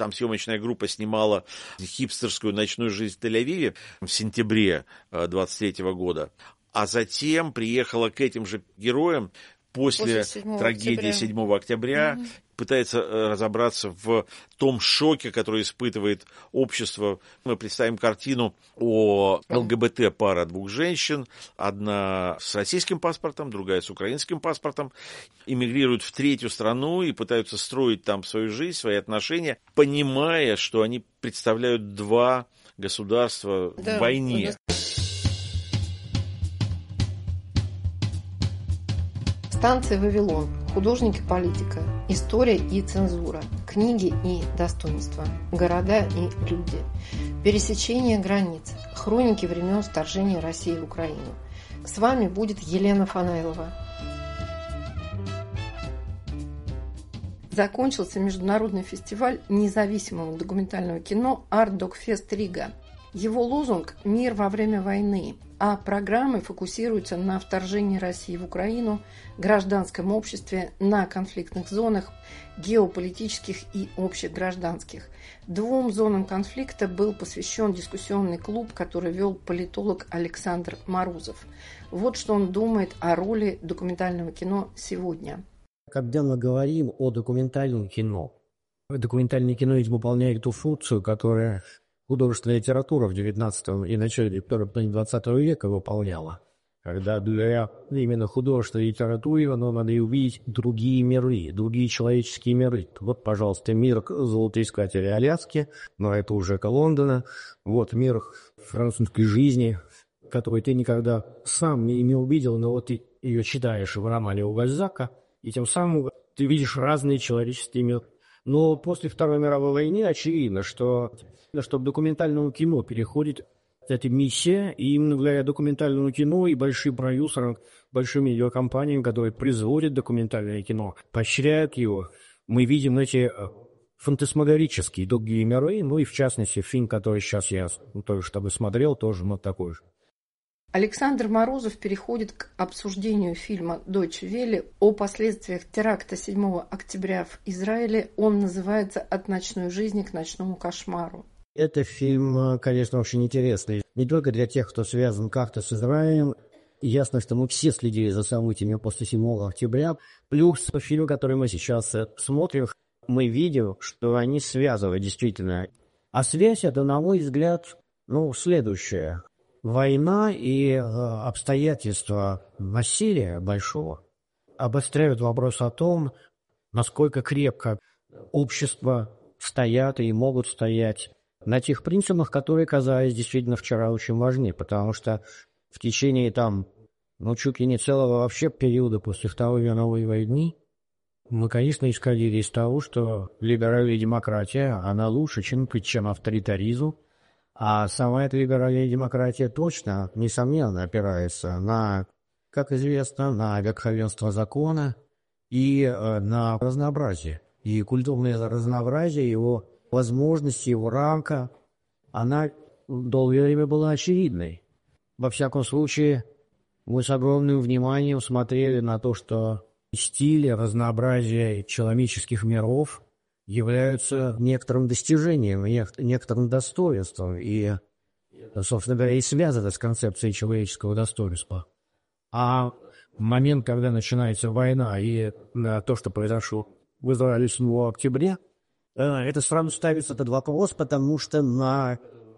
там съемочная группа снимала хипстерскую ночную жизнь в Тель-Авиве в сентябре 23 года, а затем приехала к этим же героям после трагедии 7 октября, пытается разобраться в том шоке, который испытывает общество. Мы представим картину о ЛГБТ-пара двух женщин, одна с российским паспортом, другая с украинским паспортом, эмигрируют в третью страну и пытаются строить там свою жизнь, свои отношения, понимая, что они представляют два государства в войне. Станция «Вавилон», художник и политика, история и цензура, книги и достоинства, города и люди, пересечение границ, хроники времен вторжения России в Украину. С вами будет Елена Фанайлова. Закончился международный фестиваль независимого документального кино «Арт-Докфест Рига». Его лозунг «Мир во время войны», а программы фокусируются на вторжении России в Украину, гражданском обществе, на конфликтных зонах, геополитических и общегражданских. 2 зонам конфликта был посвящен дискуссионный клуб, который вел политолог Александр Морозов. Вот что он думает о роли документального кино сегодня. Когда мы говорим о документальное кино ведь выполняет ту функцию, которая художественная литература в XIX и начале XX века выполняла. Когда для именно художественной литературы надо и увидеть другие миры, другие человеческие миры. Вот, пожалуйста, мир золотоискателя Аляски, но это уже Лондона. Вот мир французской жизни, который ты никогда сам не увидел, но вот ты ее читаешь в романе у Бальзака, и тем самым ты видишь разные человеческие миры. Но после Второй мировой войны очевидно, что к документальному кино переходит эта миссия, и именно благодаря документальному кино и большим продюсерам, большим медиакомпаниям, которые производят документальное кино, поощряют его, мы видим эти фантасмагорические другие миры, и в частности фильм, который сейчас я только что смотрел, тоже такой же. Александр Морозов переходит к обсуждению фильма «Дойче Велле» о последствиях теракта 7 октября в Израиле. Он называется «От ночной жизни к ночному кошмару». Это фильм, конечно, очень интересный. Не только для тех, кто связан как-то с Израилем. Ясно, что мы все следили за событиями после 7 октября. Плюс фильм, который мы сейчас смотрим, мы видим, что они связывают действительно. А связь это, на мой взгляд, следующая. Война и обстоятельства насилия большого обостряют вопрос о том, насколько крепко общества стоят и могут стоять на тех принципах, которые казались действительно вчера очень важны, потому что в течение чуть ли не целого вообще периода после Второй мировой войны мы, конечно, исходили из того, что либеральная демократия, она лучше, чем авторитаризм. А сама эта либеральная демократия точно, несомненно, опирается на, как известно, на верховенство закона и на разнообразие. И культурное разнообразие, его возможности, его рамка, она долгое время была очевидной. Во всяком случае, мы с огромным вниманием смотрели на то, что стили, разнообразие человеческих миров являются некоторым достижением, некоторым достоинством и, собственно говоря, и связаны с концепцией человеческого достоинства. А момент, когда начинается война и то, что произошло в Израиле 7 октября, это сразу ставится этот вопрос, потому что на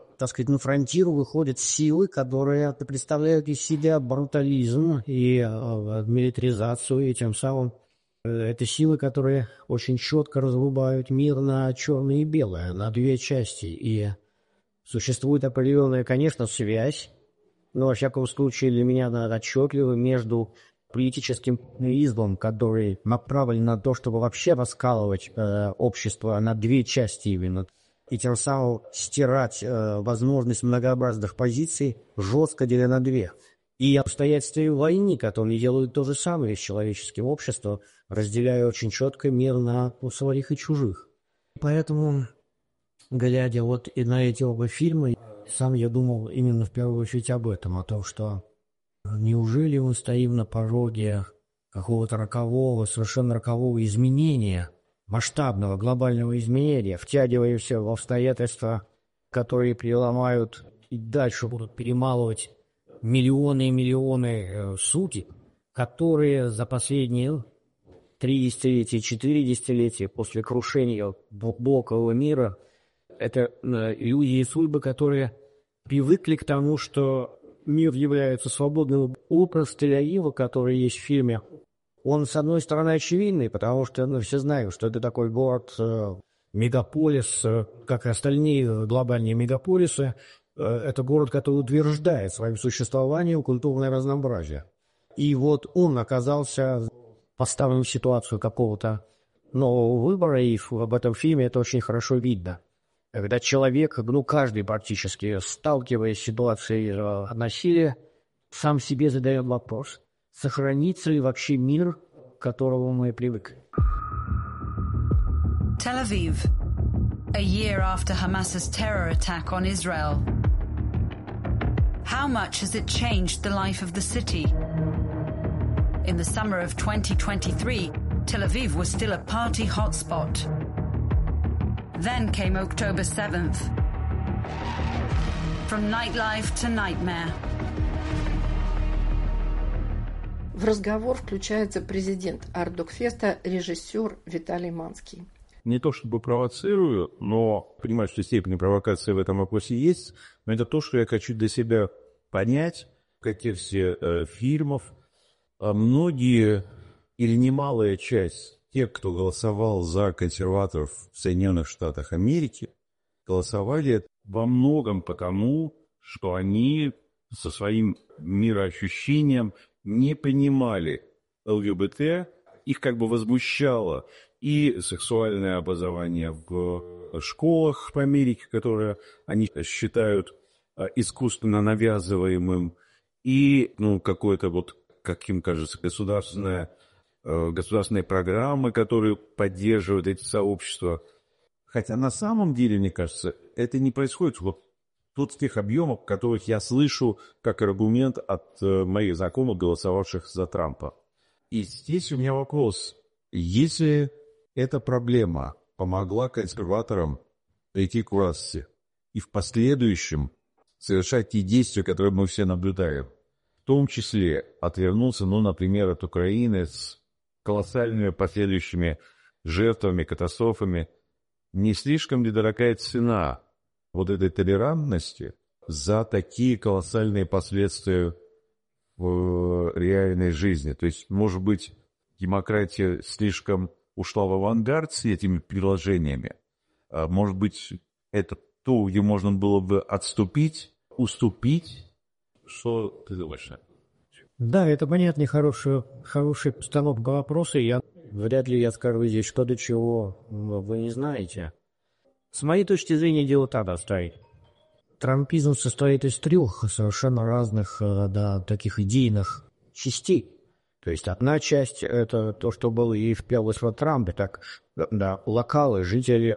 фронтиру выходят силы, которые представляют из себя брутализм и милитаризацию, и тем самым это силы, которые очень четко разрубают мир на черное и белое, на 2 части. И существует определенная, конечно, связь, но, во всяком случае, для меня она отчетлива между политическим измом, который направлен на то, чтобы вообще раскалывать общество на 2 части именно, и тем самым стирать возможность многообразных позиций, жестко деля на 2. И обстоятельства войны, которые делают то же самое с человеческим обществом, разделяя очень четко мир на своих и чужих. Поэтому, глядя и на эти оба фильма, сам я думал именно в первую очередь об этом, о том, что неужели мы стоим на пороге какого-то совершенно рокового изменения масштабного глобального изменения, втягиваешься в обстоятельства, которые переломают и дальше будут перемалывать миллионы и миллионы сути, которые за последние 3 десятилетия, 4 десятилетия после крушения блокового мира, это люди и судьбы, которые привыкли к тому, что мир является свободным. Образ Тель-Авива, который есть в фильме, он, с одной стороны, очевидный, потому что все знают, что это такой город, мегаполис, как и остальные глобальные мегаполисы. Это город, который утверждает своим существованием культурное разнообразие. И вот он оказался поставлен в ситуацию какого-то нового выбора, и в этом фильме это очень хорошо видно. Когда человек, каждый практически, сталкиваясь с ситуацией насилия, сам себе задает вопрос, сохранится ли вообще мир, к которому мы привыкли. Tel Aviv, a year after Hamas's terror attack on Israel. How much has it changed the life of the city? In the summer of 2023, Tel Aviv was still a party hotspot. Then came October 7th. From nightlife to nightmare. В разговор включается президент Арт-Док-феста, режиссер Виталий Манский. Не то чтобы провоцирую, но понимаю, что степень провокации в этом вопросе есть, но это то, что я хочу для себя понять в контексте фильмов. Многие или немалая часть тех, кто голосовал за консерваторов в Соединенных Штатах Америки, голосовали во многом потому, что они со своим мироощущением не понимали ЛГБТ, их как бы возмущало и сексуальное образование в школах в Америке, которое они считают искусственно навязываемым, и какое-то как им кажется, государственные программы, которые поддерживают эти сообщества. Хотя на самом деле, мне кажется, это не происходит в тех объемах, в которых я слышу как аргумент от моих знакомых, голосовавших за Трампа. И здесь у меня вопрос. Если эта проблема помогла консерваторам прийти к власти и в последующем совершать те действия, которые мы все наблюдаем, в том числе отвернулся, например, от Украины с колоссальными последующими жертвами, катастрофами, не слишком ли дорогая цена этой толерантности за такие колоссальные последствия в реальной жизни? То есть, может быть, демократия слишком ушла в авангард с этими приложениями? Может быть, это то, где можно было бы отступить, уступить? Что ты думаешь? Да, это понятный, хороший установка вопроса. Вряд ли я скажу здесь что-то, чего вы не знаете. С моей точки зрения, дело так обстоит. Трампизм состоит из 3 совершенно разных, таких идейных частей. То есть одна часть – это то, что было и в первом Трампе, так, локалы, жители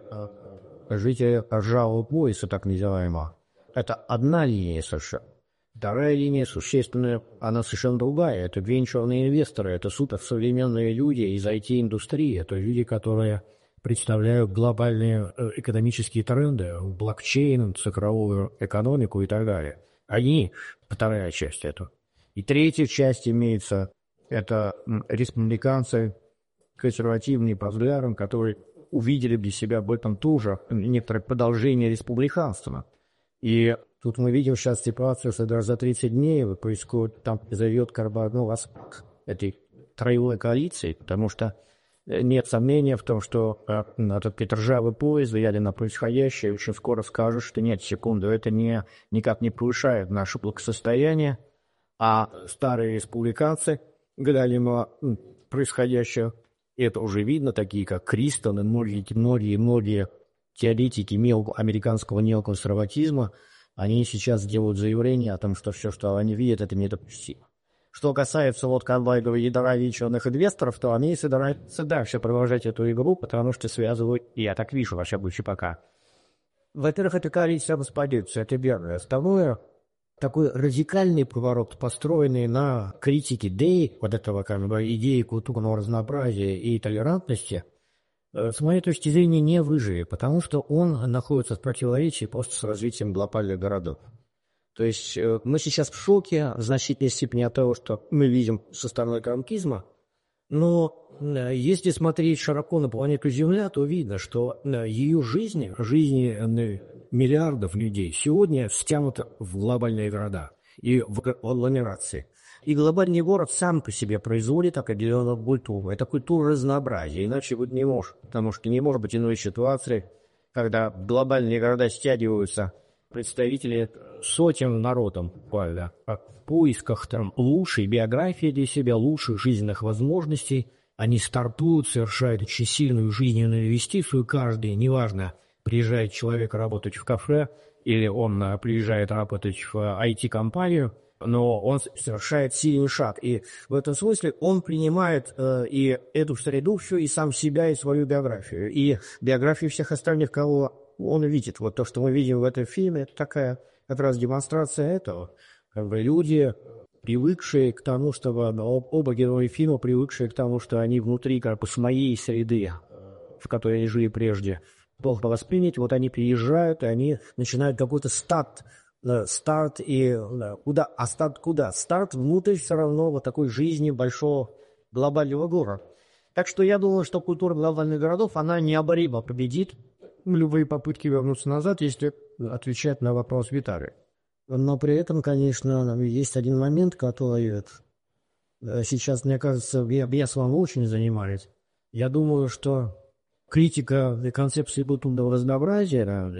ржавого пояса, так называемого. Это одна линия совершенно. Вторая линия существенная, она совершенно другая. Это венчурные инвесторы, это суперсовременные люди из IT-индустрии. Это люди, которые представляют глобальные экономические тренды, блокчейн, цифровую экономику и так далее. Они вторая часть этого. И третья часть имеется, это республиканцы, консервативные по взглядам, которые увидели для себя в этом тоже некоторое продолжение республиканства. И тут мы видим сейчас ситуацию, что даже за 30 дней происходит, там произойдет распад этой троевой коалиции, потому что нет сомнения в том, что этот ржавый поезд, глядя на происходящее, очень скоро скажет, что нет, секунду, это никак не повышает наше благосостояние, а старые республиканцы, глядя на происходящее, это уже видно, такие как Кристон и многие теоретики американского неоконсерватизма, они сейчас делают заявление о том, что все, что они видят, это недопустимо. Что касается конвойного ядра венчурных инвесторов, то они собираются дальше продолжать эту игру, потому что связывают, я так вижу, во всяком случае пока. Во-первых, это коалиция распадется, это верно. Второе, такой радикальный поворот, построенный на критике идеи, этого идеи культурного разнообразия и толерантности, с моей точки зрения, не выживет, потому что он находится в противоречии просто с развитием глобальных городов. То есть мы сейчас в шоке в значительной степени от того, что мы видим со стороны трампизма, но если смотреть широко на планету Земля, то видно, что ее жизни миллиардов людей сегодня стянуты в глобальные города и в агломерации. И глобальный город сам по себе производит определенную культуру. Это культура разнообразия, иначе быть не может. Потому что не может быть иной ситуации, когда глобальные города стягиваются представители сотен народом в поисках там лучшей биографии для себя, лучших жизненных возможностей. Они стартуют, совершают очень сильную жизненную инвестицию. Каждый, неважно, приезжает человек работать в кафе или он приезжает работать в IT-компанию, но он совершает сильный шаг. И в этом смысле он принимает и эту среду всю, и сам себя, и свою биографию, и биографию всех остальных, кого он видит. Вот то, что мы видим в этом фильме, это такая как раз демонстрация этого. Как бы люди, привыкшие к тому, что оба героя фильма, привыкшие к тому, что они внутри как бы своей среды, в которой они жили прежде, плохо воспринять, вот они приезжают, и они начинают какой-то старт и куда? А старт куда? Старт внутрь все равно вот такой жизни большого глобального города. Так что я думаю, что культура глобальных городов, она необоримо победит любые попытки вернуться назад, если отвечать на вопрос Виталия. Но при этом, конечно, есть один момент, который сейчас, мне кажется, я с вами очень занимаюсь. Я думаю, что критика концепции культурного разнообразия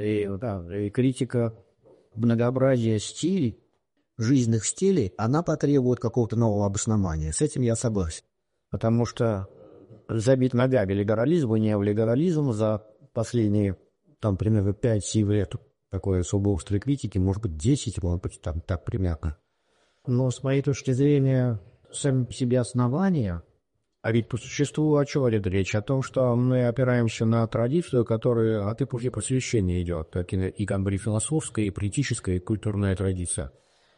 и критика многообразия стилей, жизненных стилей, она потребует какого-то нового обоснования. С этим я согласен. Потому что забить ногами либерализм и неолиберализм за последние, примерно 5-7 лет такой особо острой критики, может быть, 10, может быть, так примерно. Но с моей точки зрения, сами по себе основания, а ведь по существу о чем идет речь? О том, что мы опираемся на традицию, которая от эпохи Просвещения идет, и как бы философская, и политическая, и культурная традиция.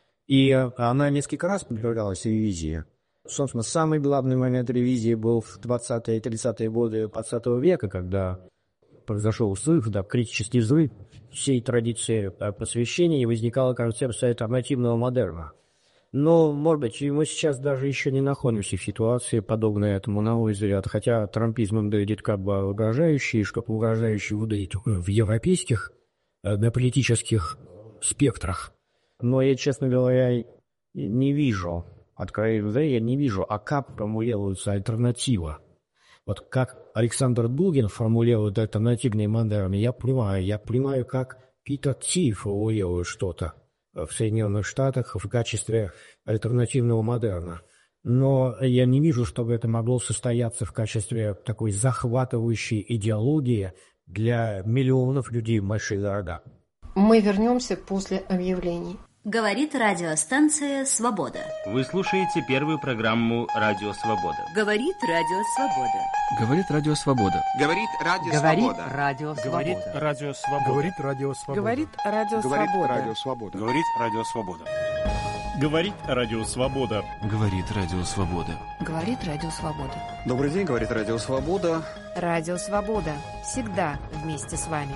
И она несколько раз подвергалась ревизии. Собственно, самый главный момент ревизии был в 20-е и 30-е годы 20 века, когда произошел взрыв, критический взрыв всей традиции просвещения, и возникала концепция альтернативного модерна. Но, может быть, мы сейчас даже еще не находимся в ситуации, подобной этому, на мой взгляд, хотя трампизм выглядит как бы угрожающий, что угрожающий выглядит в европейских политических спектрах. Но я, честно говоря, не вижу, откровенно говоря, я не вижу, а как формулируется альтернатива. Вот как Александр Дугин формулирует альтернативный модерн, я понимаю, как Питер Тиль формулирует что-то в Соединенных Штатах в качестве альтернативного модерна. Но я не вижу, чтобы это могло состояться в качестве такой захватывающей идеологии для миллионов людей в больших городах. Мы вернемся после объявлений. Говорит радиостанция «Свобода». Вы слушаете первую программу «Радио Свобода». Говорит Радио Свобода. Говорит Радио Свобода. Говорит Радио Свобода. Говорит Радио Свобода. Говорит Радио Свобода. Говорит Радио Свобода. Говорит Радио Свобода. Говорит Радио Свобода. Говорит Радио Свобода. Говорит Радио Свобода. Добрый день, говорит Радио Свобода. Радио Свобода. Всегда вместе с вами.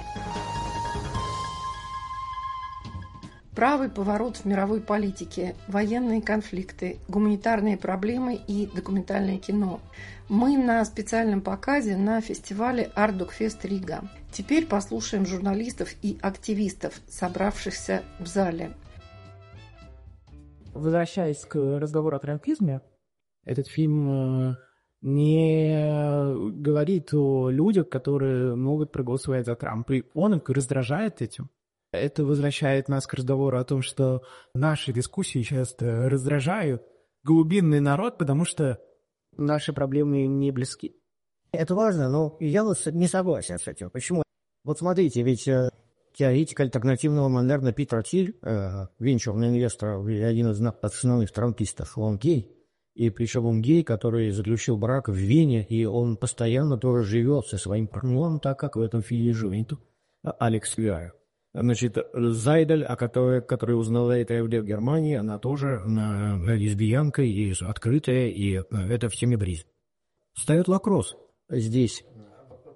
Правый поворот в мировой политике, военные конфликты, гуманитарные проблемы и документальное кино. Мы на специальном показе на фестивале Art-Dog-Fest Рига. Теперь послушаем журналистов и активистов, собравшихся в зале. Возвращаясь к разговору о трампизме, этот фильм не говорит о людях, которые могут проголосовать за Трампа. И он их раздражает этим. Это возвращает нас к разговору о том, что наши дискуссии часто раздражают глубинный народ, потому что наши проблемы не близки. Это важно, но я вот не согласен с этим. Почему? Вот смотрите, ведь теоретик альтернативного модерна Питер Тиль, венчурный инвестор и один из основных трампистов, он гей. И причем он гей, который заключил брак в Вене, и он постоянно тоже живет со своим партнером, так как в этом фильме живет Алекс Виар. Значит, Зайдель, которая узнала это в Германии, она тоже лесбиянка и открытая, и это в теме Бриз. Встает вопрос здесь.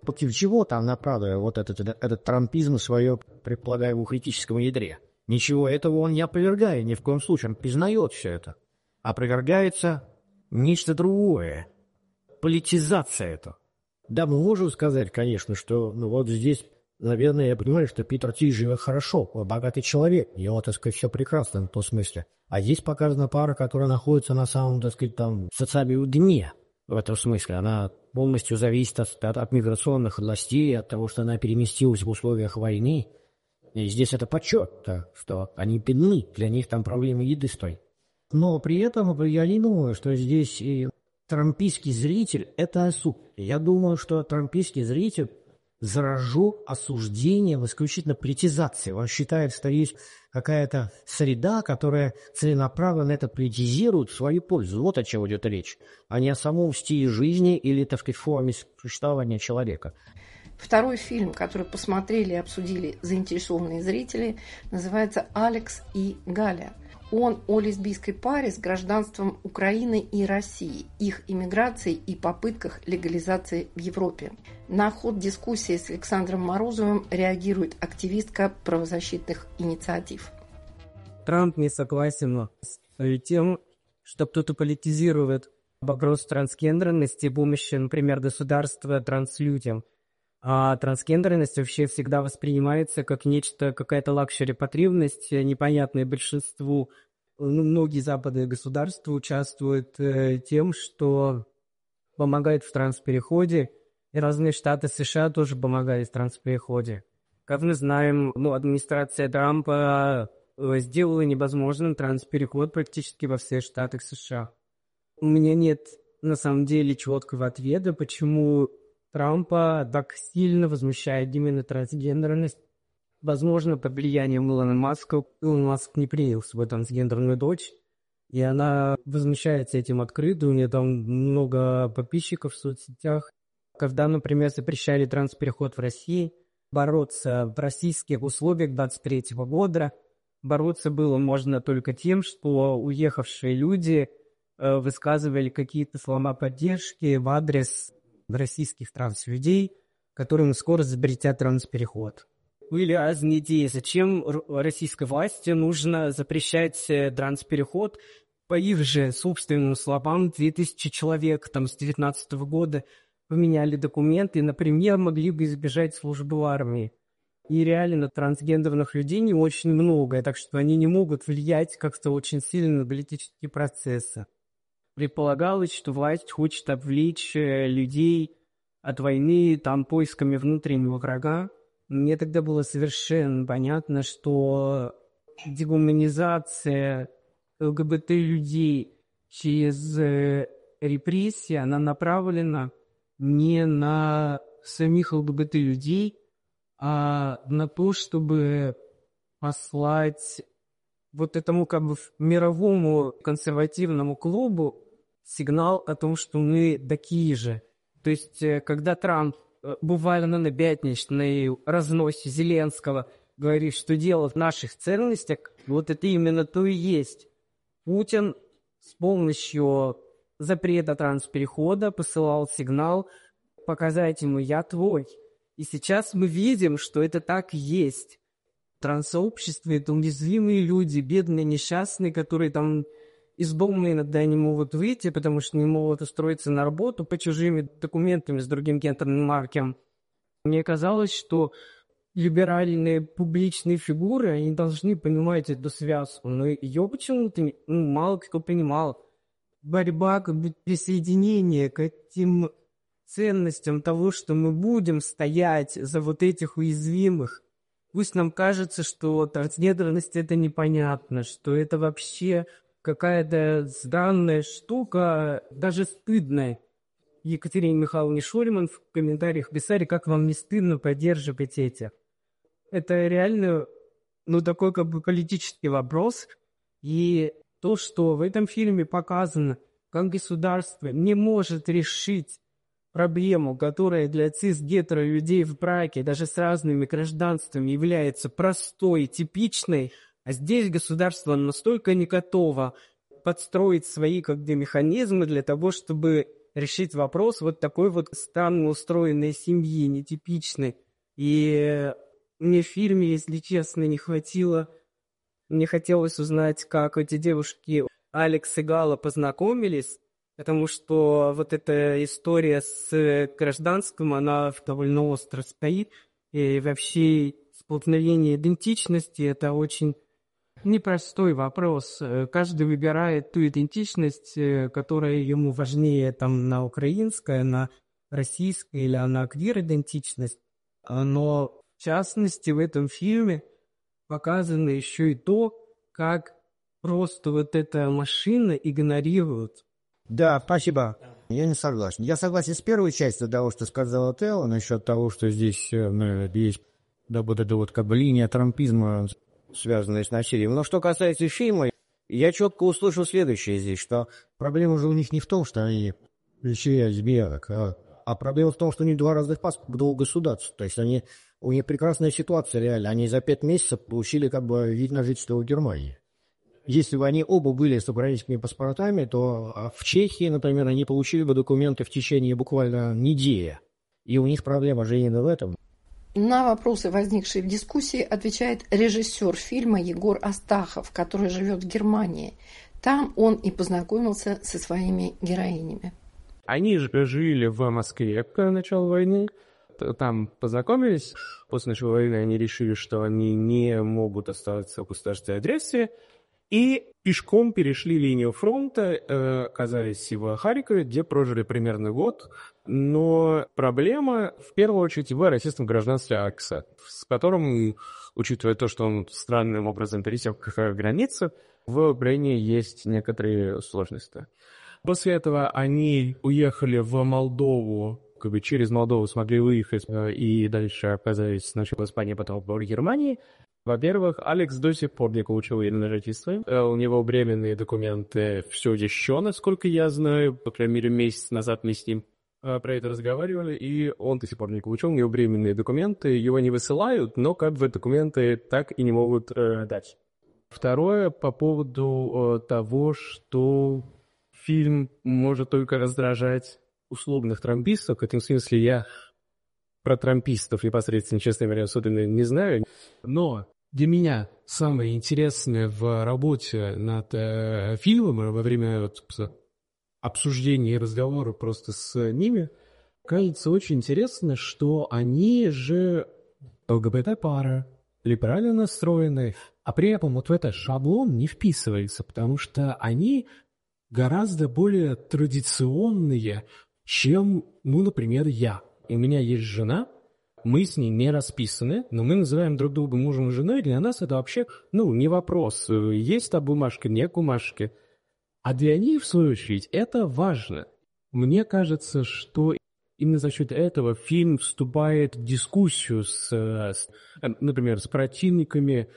против чего там направлен вот этот трампизм в своем предполагаемом критическом ядре? Ничего этого он не опровергает, ни в коем случае, он признает все это. Опровергается нечто другое. Политизация это. Да, мы можем сказать, конечно, что вот здесь, наверное, я понимаю, что Питер Тиль живет хорошо, он богатый человек, его, так сказать, все прекрасно в том смысле. А здесь показана пара, которая находится на самом, так сказать, там, социальном дне в этом смысле. Она полностью зависит от миграционных властей, от того, что она переместилась в условиях войны. И здесь это подсчет, что они бедны, для них там проблемы еды стоят. Но при этом я не думаю, что здесь и трампийский зритель – это осуд. Я думаю, что трампийский зритель заражен осуждением исключительно политизации. Он считает, что есть какая-то среда, которая целенаправленно это политизирует в свою пользу. Вот о чем идет речь, а не о самом стиле жизни или, так сказать, форме существования человека. Второй фильм, который посмотрели и обсудили заинтересованные зрители, называется «Алекс и Галя». Он о лесбийской паре с гражданством Украины и России, их иммиграции и попытках легализации в Европе. На ход дискуссии с Александром Морозовым реагирует активистка правозащитных инициатив. Трамп не согласен с тем, что кто-то политизирует вопрос трансгендерности, помощи, например, государства транслюдям. А трансгендерность вообще всегда воспринимается как нечто, какая-то лакшери-потребность, непонятная большинству. Многие западные государства участвуют тем, что помогают в транспереходе, и разные штаты США тоже помогают в транспереходе. Как мы знаем, администрация Трампа сделала невозможным транспереход практически во всех штатах США. У меня нет, на самом деле, четкого ответа, почему Трампа так сильно возмущает именно трансгендерность. Возможно, под влиянием Илона Маска. Илон Маск не принял свою трансгендерную дочь, и она возмущается этим открыто. У нее там много подписчиков в соцсетях. Когда, например, запрещали транспереход в России, бороться в российских условиях 23 года, бороться было можно только тем, что уехавшие люди высказывали какие-то слова поддержки в адрес российских транслюдей, которым скоро запретят транспереход. Были разные идеи, зачем российской власти нужно запрещать транспереход. По их же собственным словам, 2000 человек там, с 2019 года поменяли документы и, например, могли бы избежать службы в армии. И реально трансгендерных людей не очень много, так что они не могут влиять как-то очень сильно на политические процессы. Предполагалось, что власть хочет отвлечь людей от войны там поисками внутреннего врага. Мне тогда было совершенно понятно, что дегуманизация ЛГБТ-людей через репрессии, она направлена не на самих ЛГБТ-людей, а на то, чтобы послать вот этому как бы мировому консервативному клубу сигнал о том, что мы такие же. То есть, когда Трамп буквально на пятничной разносе Зеленского говорит, что дело в наших ценностях, вот это именно то и есть. Путин с помощью запрета трансперехода посылал сигнал показать ему «я твой». И сейчас мы видим, что это так и есть. Транссообщество – это уязвимые люди, бедные, несчастные, которые там из дома иногда не могут выйти, потому что не могут устроиться на работу по чужими документами с другим гендерным маркером. Мне казалось, что либеральные публичные фигуры, они должны понимать эту связку, но ее почему-то мало кто понимал. Борьба, как бы присоединение к этим ценностям того, что мы будем стоять за вот этих уязвимых. Пусть нам кажется, что трансгендерность это непонятно, что это вообще какая-то странная штука, даже стыдная. Екатерине Михайловне Шульман в комментариях писали, как вам не стыдно поддерживать эти. Это реально, такой как бы политический вопрос. И то, что в этом фильме показано, как государство не может решить проблему, которая для цис-гетеро людей в браке, даже с разными гражданствами, является простой, типичной, а здесь государство настолько не готово подстроить свои механизмы для того, чтобы решить вопрос вот такой вот странно устроенной семьи, нетипичной. И мне в фильме, если честно, не хватило. Мне хотелось узнать, как эти девушки Алекс и Гала познакомились, потому что вот эта история с гражданским, она довольно остро стоит. И вообще столкновение идентичности – это очень непростой вопрос. Каждый выбирает ту идентичность, которая ему важнее, там, она украинская, она российская или она квир-идентичность. Но, в частности, в этом фильме показано еще и то, как просто вот эта машина игнорирует. Да, спасибо. Я не согласен. Я согласен с первой частью того, что сказала Тео, насчет того, что здесь есть вот эта вот как бы линия трампизма, связанная с насилием. Но что касается фильма, я четко услышал следующее здесь, что проблема же у них не в том, что они лишились белок, а проблема в том, что у них два разных паспорта двух государств. То есть у них прекрасная ситуация реально. Они за 5 месяцев получили как бы вид на жительство в Германии. Если бы они оба были с украинскими паспортами, то в Чехии, например, они получили бы документы в течение буквально недели. И у них проблема же именно в этом. На вопросы, возникшие в дискуссии, отвечает режиссер фильма Егор Астахов, который живет в Германии. Там он и познакомился со своими героинями. Они же жили в Москве к началу войны. Там познакомились. После начала войны они решили, что они не могут оставаться в государственной адресе. И пешком перешли линию фронта, оказались в Харькове, где прожили примерно год. Но проблема, в первую очередь, в российском гражданстве Алекса, с которым, учитывая то, что он странным образом пересек границу, в Украине есть некоторые сложности. После этого они уехали в Молдову, как бы через Молдову смогли выехать и дальше оказались сначала в Испании, потом в Германии. Во-первых, Алекс до сих пор не получил военное жительство. У него временные документы все еще, насколько я знаю. По крайней мере, месяц назад мы с ним про это разговаривали, и он до сих пор не получил. У него временные документы, его не высылают, но как бы документы так и не могут дать. Второе, по поводу того, что фильм может только раздражать условных трампистов. В этом смысле я про трампистов непосредственно, честно говоря, особенно не знаю. Но для меня самое интересное в работе над фильмом во время обсуждения и разговора просто с ними, кажется очень интересно, что они же ЛГБТ-пара, либерально настроенные, а при этом вот в этот шаблон не вписывается, потому что они гораздо более традиционные, чем, например, я. У меня есть жена, мы с ней не расписаны, но мы называем друг друга мужем и женой, и для нас это вообще, не вопрос, есть та бумажка, нет бумажки. А для них, в свою очередь, это важно. Мне кажется, что именно за счет этого фильм вступает в дискуссию например, с противниками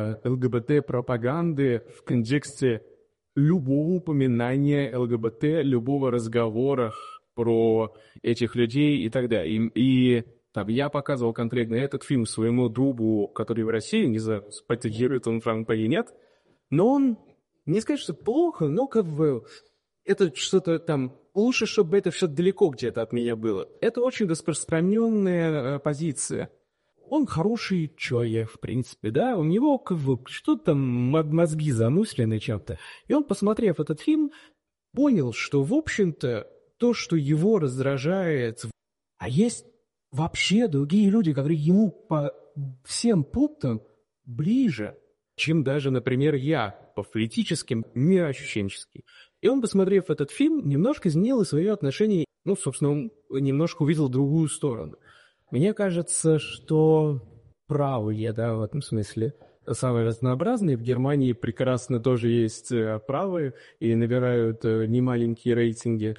ЛГБТ-пропаганды в контексте любого упоминания ЛГБТ, любого разговора про этих людей и так далее. И я показывал конкретно этот фильм своему другу, который в России, не знаю, поддерживает он Франк или нет, но он, не сказать, что плохо, но как бы это что-то там, лучше, чтобы это все далеко где-то от меня было. Это очень распространенная позиция. Он хороший человек, в принципе, да, у него как бы что-то там мозги замыслены чем-то. И он, посмотрев этот фильм, понял, что, в общем-то, то, что его раздражает, а есть вообще другие люди, которые ему по всем пунктам ближе, чем даже, например, я, по политическим, мироощущенчески. И он, посмотрев этот фильм, немножко изменил свое отношение, собственно, он немножко увидел другую сторону. Мне кажется, что правые, в этом смысле, самые разнообразные. В Германии прекрасно тоже есть правые и набирают немаленькие рейтинги.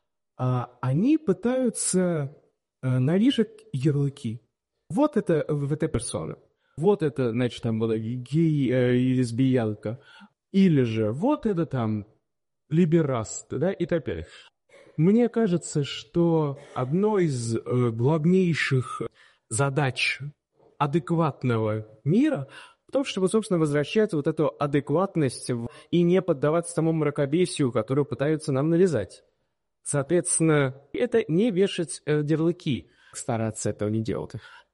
Они пытаются навешать ярлыки. Вот это ЛГБТ-персона. Вот это, значит, там была гей и лесбиянка. Или же вот это там либераст, и так далее. Мне кажется, что одной из главнейших задач адекватного мира в том, чтобы, собственно, возвращать вот эту адекватность и не поддаваться тому мракобесию, которую пытаются нам навязать. Соответственно, это не вешать ярлыки, стараться этого не делать.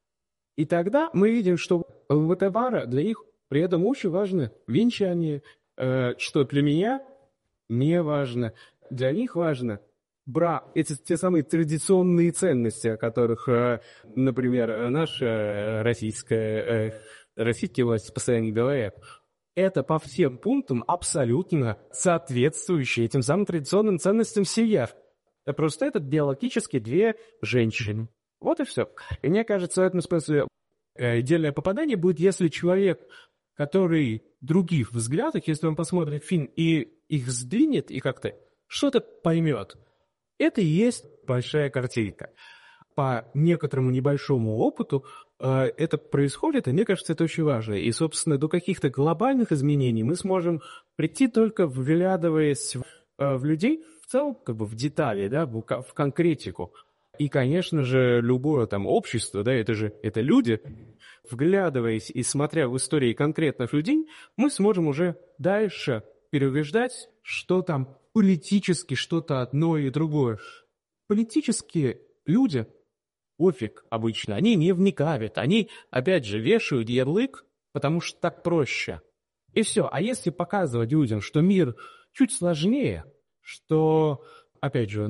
И тогда мы видим, что в товара для них при этом очень важно венчание, что для меня не важно, для них важно брак. Это те самые традиционные ценности, о которых, например, наша российская власть постоянно говорит. Это по всем пунктам абсолютно соответствующие этим самым традиционным ценностям семья. Просто это биологически две женщины. Вот и все. И мне кажется, в этом смысле идеальное попадание будет, если человек, который других взглядов, если он посмотрит фильм и их сдвинет, и как-то что-то поймет, это и есть большая картинка. По некоторому небольшому опыту это происходит, и мне кажется, это очень важно. И, собственно, до каких-то глобальных изменений мы сможем прийти только вглядываясь в людей, в целом, как бы в детали, да, в конкретику. И, конечно же, любое там общество, да, это люди, вглядываясь и смотря в истории конкретных людей, мы сможем уже дальше переубеждать, что там политически что-то одно и другое. Политические люди, пофиг обычно, они не вникают, они, опять же, вешают ярлык, потому что так проще. И все. А если показывать людям, что мир чуть сложнее, что, опять же,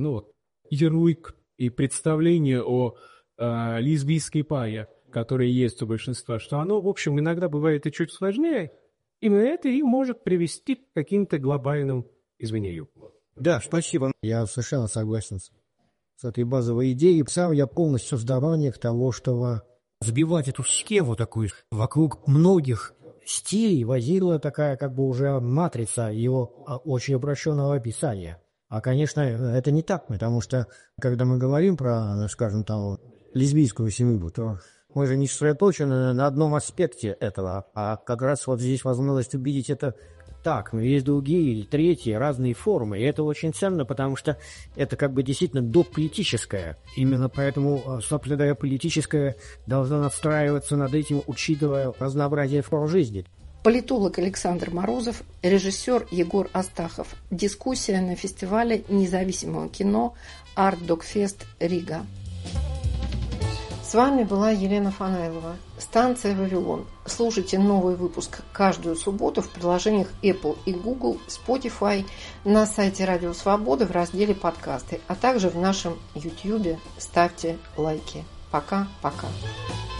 ярлык и представление о лесбийской паре, которые есть у большинства, что оно, в общем, иногда бывает и чуть сложнее, именно это и может привести к каким-то глобальным изменениям. Да, спасибо. Я совершенно согласен с этой базовой идеей. Сам я полностью в сторонник того, чтобы сбивать эту схему такую вокруг многих стилей, возила такая как бы уже матрица его очень упрощенного описания. А, конечно, это не так, потому что, когда мы говорим про, скажем, там, лесбийскую семью, то мы же не сосредоточены на одном аспекте этого, а как раз вот здесь возможность увидеть это так. Есть другие, третьи, разные формы, и это очень ценно, потому что это как бы действительно дополитическое. Именно поэтому, собственно говоря, политическое должно надстраиваться над этим, учитывая разнообразие форм жизни. Политолог Александр Морозов, режиссер Егор Астахов. Дискуссия на фестивале независимого кино «Арт-Док-Фест Рига». С вами была Елена Фанайлова. Станция «Вавилон». Слушайте новый выпуск каждую субботу в приложениях Apple и Google, Spotify, на сайте Радио Свобода в разделе «Подкасты», а также в нашем YouTube. Ставьте лайки. Пока-пока.